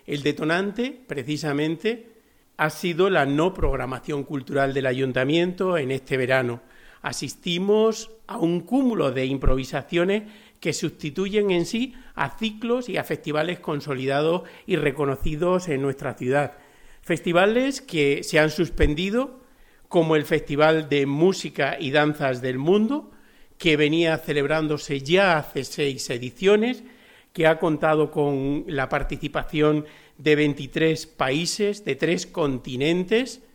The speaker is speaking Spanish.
El detonante, precisamente, ha sido la no programación cultural del Ayuntamiento en este verano. Asistimos a un cúmulo de improvisaciones que sustituyen en sí a ciclos y a festivales consolidados y reconocidos en nuestra ciudad. Festivales que se han suspendido, como el Festival de Música y Danzas del Mundo, que venía celebrándose ya hace 6 ediciones, que ha contado con la participación de 23 países de 3 continentes,